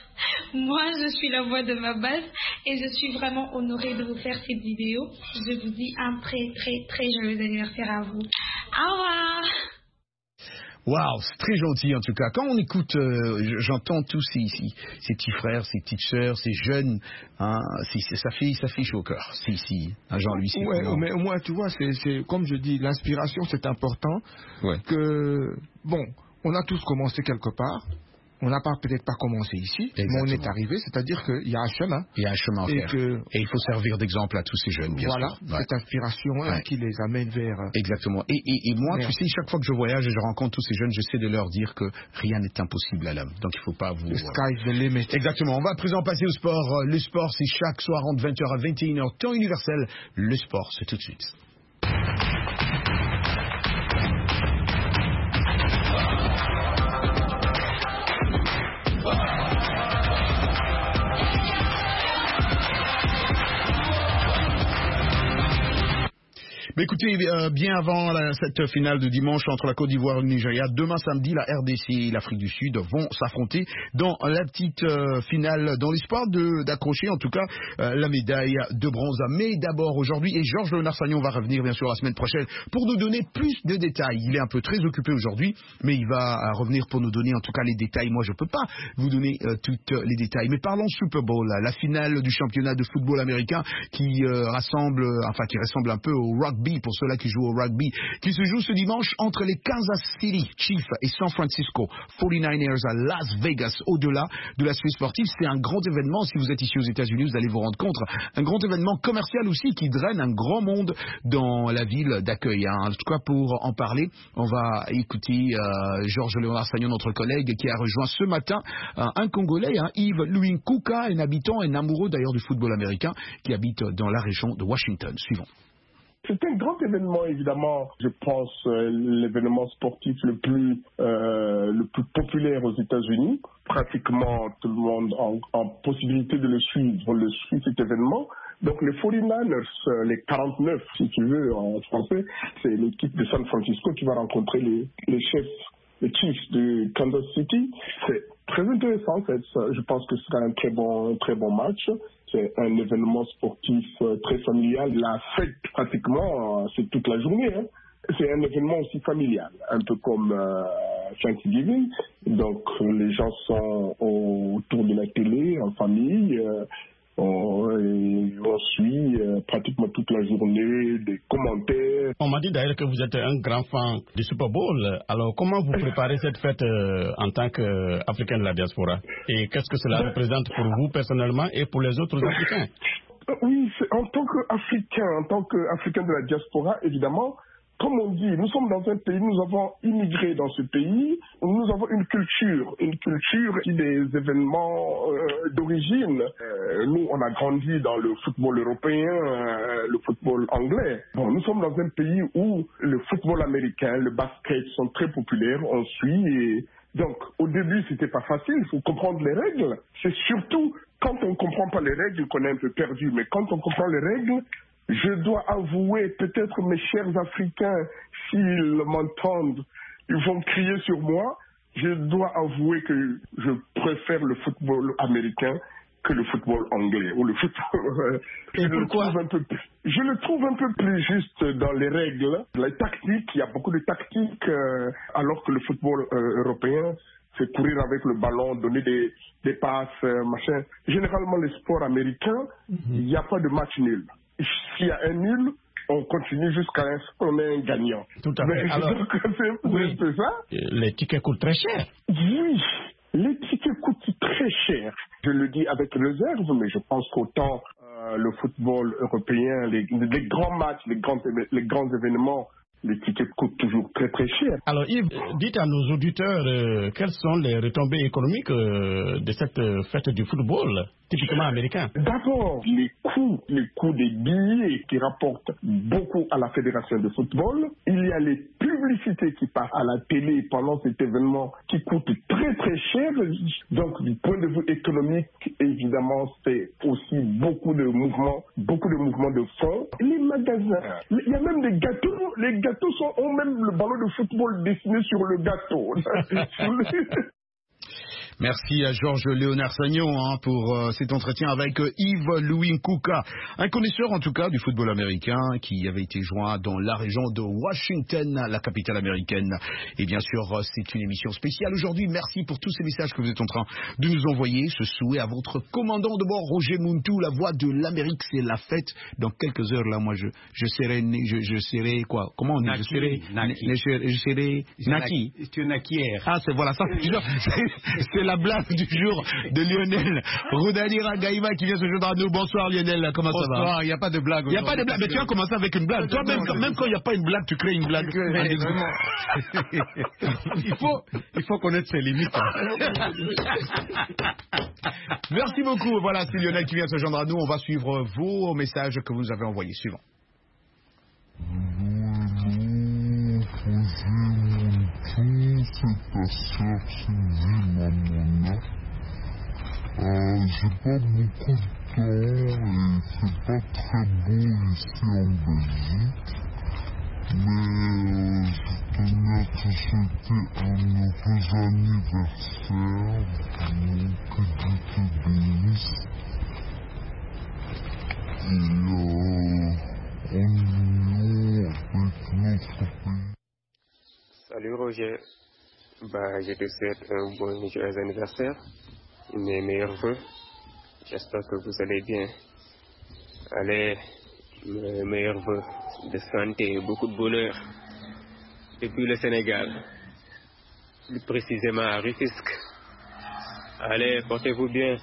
moi je suis la voix de ma base et je suis vraiment honorée de vous faire cette vidéo. Je vous dis un très très très joyeux anniversaire à vous. Au revoir. Waouh, c'est très gentil en tout cas. Quand on écoute, j'entends tous ces petits frères, ces petites sœurs, ces jeunes, hein, ça fait chaud au cœur. Jean-Louis. Ouais, mais moi, tu vois, c'est comme je dis, l'inspiration, c'est important. Ouais. Que bon, on a tous commencé quelque part. On n'a peut-être pas commencé ici, mais on est arrivé, c'est-à-dire qu'il y a un chemin. Il y a un chemin à faire. Et il faut servir d'exemple à tous ces jeunes, bien sûr. Voilà, cette inspiration qui les amène vers... Exactement. Et moi, tu sais, chaque fois que je voyage et je rencontre tous ces jeunes, j'essaie de leur dire que rien n'est impossible à l'homme. Donc il ne faut pas vous... The sky's the limit. Exactement. On va à présent passer au sport. Le sport, c'est chaque soir entre 20h à 21h, temps universel. Le sport, c'est tout de suite. Mais écoutez, bien avant cette finale de dimanche entre la Côte d'Ivoire et le Nigeria, demain samedi, la RDC et l'Afrique du Sud vont s'affronter dans la petite finale, dans l'espoir d'accrocher en tout cas la médaille de bronze. Mais d'abord aujourd'hui, et Georges Léonard Sagnon va revenir bien sûr la semaine prochaine pour nous donner plus de détails. Il est un peu très occupé aujourd'hui, mais il va revenir pour nous donner en tout cas les détails. Moi je peux pas vous donner tous les détails, mais parlons Super Bowl, la finale du championnat de football américain qui ressemble un peu au rugby, pour ceux-là qui jouent au rugby, qui se joue ce dimanche entre les Kansas City Chiefs et San Francisco 49ers à Las Vegas. Au-delà de l'aspect sportif, c'est un grand événement. Si vous êtes ici aux États-Unis, vous allez vous rendre compte, un grand événement commercial aussi qui draine un grand monde dans la ville d'accueil. En tout cas, pour en parler, on va écouter Georges Léonard Sagnon, notre collègue, qui a rejoint ce matin un Congolais, Yves Louis Kouka, un habitant, un amoureux d'ailleurs du football américain, qui habite dans la région de Washington. Suivons. C'est un grand événement, évidemment. Je pense l'événement sportif le plus populaire aux États-Unis. Pratiquement tout le monde a possibilité de le suivre cet événement. Donc les 49ers, les 49, si tu veux, en français, c'est l'équipe de San Francisco qui va rencontrer les Chiefs de Kansas City. C'est très intéressant. Je pense que ce sera un très bon match. C'est un événement sportif très familial. La fête, pratiquement, c'est toute la journée. C'est un événement aussi familial, un peu comme Thanksgiving. Donc, les gens sont autour de la télé, en famille. On suit pratiquement toute la journée des commentaires. On m'a dit d'ailleurs que vous êtes un grand fan du Super Bowl. Alors comment vous préparez cette fête en tant qu'Africain de la diaspora? Et qu'est-ce que cela représente pour vous personnellement et pour les autres Africains? Oui, en tant qu'Africain de la diaspora, évidemment, comme on dit, nous sommes dans un pays, nous avons immigré dans ce pays, nous avons une culture qui des événements d'origine. Nous, on a grandi dans le football européen, le football anglais. Bon, nous sommes dans un pays où le football américain, le basket sont très populaires, on suit. Et donc, au début, c'était pas facile, il faut comprendre les règles. C'est surtout quand on comprend pas les règles qu'on est un peu perdu, mais quand on comprend les règles, je dois avouer, peut-être mes chers Africains, s'ils m'entendent, ils vont crier sur moi. Je dois avouer que je préfère le football américain que le football anglais ou le football. Je le trouve un peu plus juste dans les règles, les tactiques. Il y a beaucoup de tactiques, alors que le football européen, c'est courir avec le ballon, donner des passes, machin. Généralement, les sports américains, il n'y a pas de match nul. S'il y a un nul, on continue jusqu'à ce qu'on ait un gagnant. Tout à fait. Alors, c'est un peu ça. Les tickets coûtent très cher. Oui, les tickets coûtent très cher. Je le dis avec réserve, mais je pense qu'autant le football européen, les grands matchs, les grands événements, les tickets coûtent toujours très très cher. Alors Yves, dites à nos auditeurs quelles sont les retombées économiques de cette fête du football typiquement américain. D'abord, les coûts des billets qui rapportent beaucoup à la fédération de football. Il y a les publicités qui passent à la télé pendant cet événement qui coûtent très très cher. Donc du point de vue économique, évidemment, c'est aussi beaucoup de mouvements de fonds. Les magasins, il y a même des gâteaux. Les gâteaux ont même le ballon de football dessiné sur le gâteau. Merci à Georges Léonard Sagnon pour cet entretien avec Yves Louis Nkouka, un connaisseur en tout cas du football américain qui avait été joint dans la région de Washington, la capitale américaine. Et bien sûr, c'est une émission spéciale aujourd'hui. Merci pour tous ces messages que vous êtes en train de nous envoyer. Ce souhait à votre commandant de bord, Roger Muntu, la voix de l'Amérique, c'est la fête. Dans quelques heures, là, moi, je serai quoi? Comment on dit? Je serai Naki. C'est Nakière. Ah, c'est voilà ça. C'est la blague du jour de Lionel Roudanira Gaïma qui vient se joindre à nous. Bonsoir Lionel, comment ça va? Bonsoir, il n'y a pas de blague. Il n'y a pas de blague, mais tu as commencé avec une blague. Toi, même quand il n'y a pas une blague, tu crées une blague. Il faut connaître ses limites. Merci beaucoup. Voilà, c'est Lionel qui vient se joindre à nous. On va suivre vos messages que vous nous avez envoyés. Suivant. C'est ta sœur Sylvie Mamona. J'ai pas beaucoup de temps et c'est pas très beau ici en Belgique. Mais je tenais à te souhaiter un heureux anniversaire. Que Dieu te bénisse. Et en union avec notre pays. Salut Roger, je te souhaite un bon joyeux anniversaire, mes meilleurs vœux. J'espère que vous allez bien. Allez, mes meilleurs vœux de santé et beaucoup de bonheur depuis le Sénégal, plus précisément à Rufisque. Allez, portez-vous bien.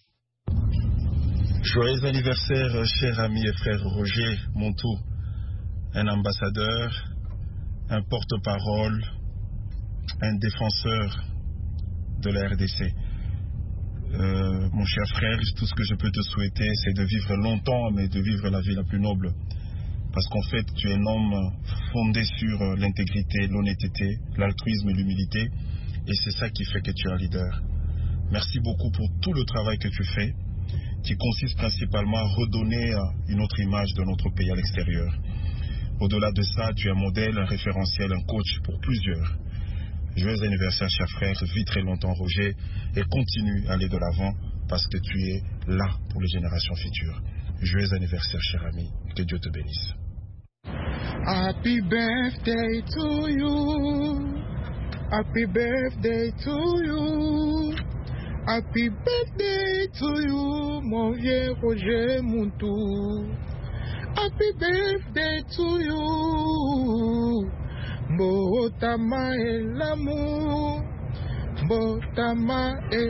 Joyeux anniversaire, cher ami et frère Roger Muntu, un ambassadeur, un porte-parole, un défenseur de la RDC. Mon cher frère, tout ce que je peux te souhaiter, c'est de vivre longtemps, mais de vivre la vie la plus noble. Parce qu'en fait, tu es un homme fondé sur l'intégrité, l'honnêteté, l'altruisme et l'humilité. Et c'est ça qui fait que tu es un leader. Merci beaucoup pour tout le travail que tu fais, qui consiste principalement à redonner une autre image de notre pays à l'extérieur. Au-delà de ça, tu es un modèle, un référentiel, un coach pour plusieurs. Joyeux anniversaire, cher frère. Vis très longtemps, Roger, et continue à aller de l'avant parce que tu es là pour les générations futures. Joyeux anniversaire, cher ami. Que Dieu te bénisse. Happy birthday to you. Happy birthday to you. Happy birthday to you, mon vieux Roger Muntu. Happy birthday to you. Mbotama et l'amour. Mbotama et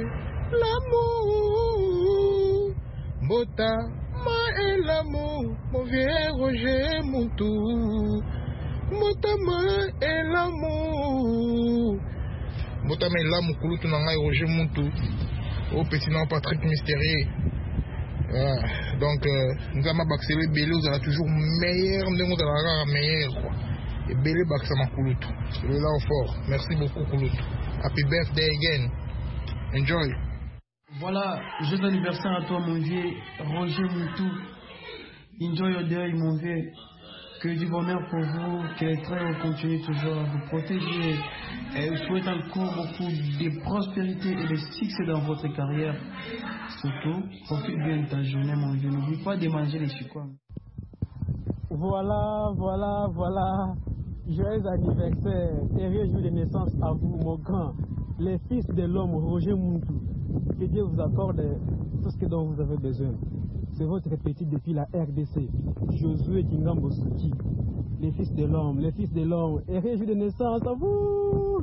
l'amour. Mbotama et l'amour, mon vieux Roger Muntu. Mbotama et l'amour. Mbotama et l'amour, Kouloutou Nangai Roger Muntu. Au petit nom Patrick Mystérieux. Donc, nous avons baxé Bélé, vous allez toujours meilleur, nous allons meilleur. Et Bélé Baxama Kouloutou. C'est là au fort. Merci beaucoup, Kouloutou. Happy birthday again. Enjoy. Voilà, joyeux anniversaire à toi, mon vieux Roger Muntu. Enjoy your day, mon vieux. Que du bonheur pour vous, que les trains continuent toujours à vous protéger. Et je souhaite encore beaucoup de prospérité et de succès dans votre carrière. Surtout, profite bien de ta journée, mon vieux. N'oublie pas de manger les sucres. Voilà. Joyeux anniversaire et heureux jour de naissance à vous, mon grand, les fils de l'homme, Roger Muntu. Que Dieu vous accorde tout ce dont vous avez besoin. C'est votre petit depuis la RDC, Josué Kingambo Suki. Les fils de l'homme, et heureux jour de naissance à vous.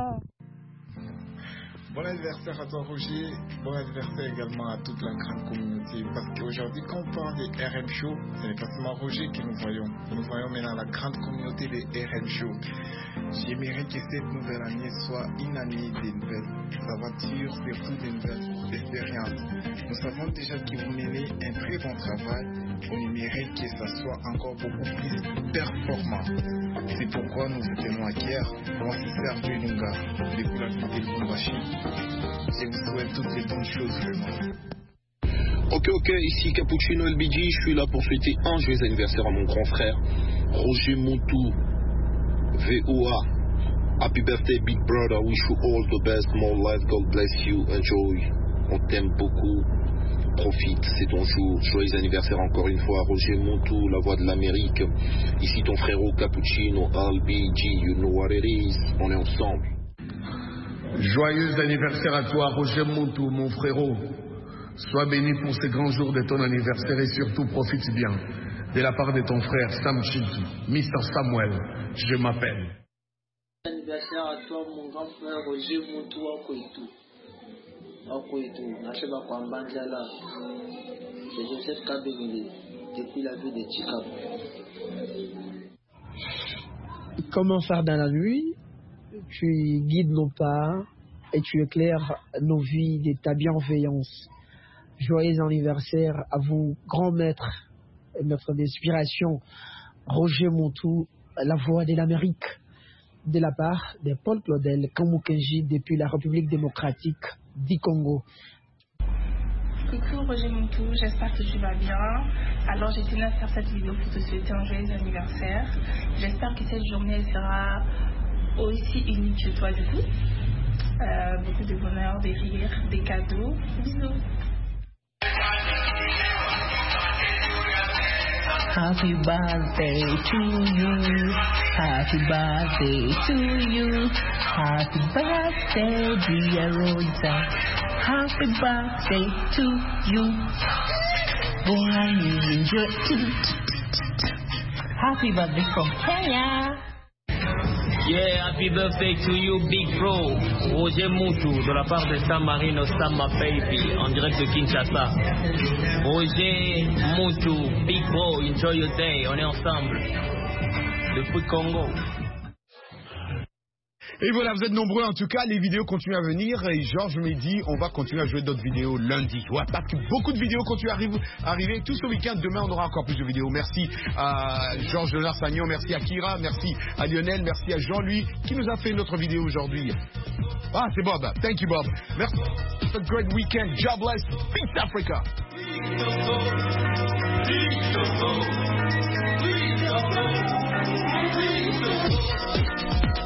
Bon anniversaire à toi, Roger. Bon anniversaire également à toute la grande communauté. Parce qu'aujourd'hui, quand on parle des RM Show, ce n'est pas seulement Roger que nous voyons. Nous voyons maintenant la grande communauté des RM Show. J'aimerais que cette nouvelle année soit une année de nouvelles aventures, surtout de nouvelles expériences. Nous savons déjà que vous menez un très bon travail. On aimerait que ça soit encore beaucoup plus performant. C'est pourquoi nous tenons à cœur. Moi, c'est Serge Lunga, depuis la ville de Lubumbashi. Je vous souhaite toutes les bonnes choses, vraiment. Ok, ici Cappuccino LBG, je suis là pour souhaiter un joyeux anniversaire à mon grand frère, Roger Muntu, VOA. Happy birthday, big brother, wish you all the best, more life, God bless you, enjoy. On t'aime beaucoup, profite, c'est ton jour. Joyeux anniversaire encore une fois, Roger Muntu, la voix de l'Amérique. Ici ton frérot Cappuccino LBG, you know what it is, on est ensemble. Joyeux anniversaire à toi, Roger Muntu, mon frérot. Sois béni pour ces grands jours de ton anniversaire et surtout profite bien de la part de ton frère Sam Chiki, Mr. Samuel, je m'appelle. Anniversaire à toi, mon grand frère Roger Muntu Akoitou, Nacheba Kwambanjala. C'est Joseph Kabengele, depuis la ville de Chicago. Comment faire dans la nuit? Tu guides nos pas et tu éclaires nos vies de ta bienveillance. Joyeux anniversaire à vous, grand maître et maître d'inspiration, Roger Muntu, la voix de l'Amérique, de la part de Paul Claudel Kamukenji depuis la République démocratique du Congo. Coucou Roger Muntu, j'espère que tu vas bien. Alors j'ai tenu à faire cette vidéo pour te souhaiter un joyeux anniversaire. J'espère que cette journée elle sera aussi unique que toi du coup. Beaucoup de bonheur, des rires, des cadeaux. Bisous. Happy birthday to you. Happy birthday to you. Happy birthday, dear Rosa. Happy birthday to you. Boy, you enjoy. Happy birthday from Kenya. Yeah, happy birthday to you, big bro. Roger Muntu, de la part de Sam Marino, Sama Baby, en direct de Kinshasa. Roger Muntu, big bro, enjoy your day, on est ensemble. Depuis Congo. Et voilà, vous êtes nombreux en tout cas, les vidéos continuent à venir et Georges me dit on va continuer à jouer d'autres vidéos lundi. Ouais, parce que beaucoup de vidéos continuent à arriver tout ce week-end. Demain on aura encore plus de vidéos. Merci à Georges de Narsagnon, merci à Kira, merci à Lionel, merci à Jean-Louis qui nous a fait notre vidéo aujourd'hui. Ah, c'est Bob. Thank you Bob. Merci. Have a great weekend. God bless. Peace Africa.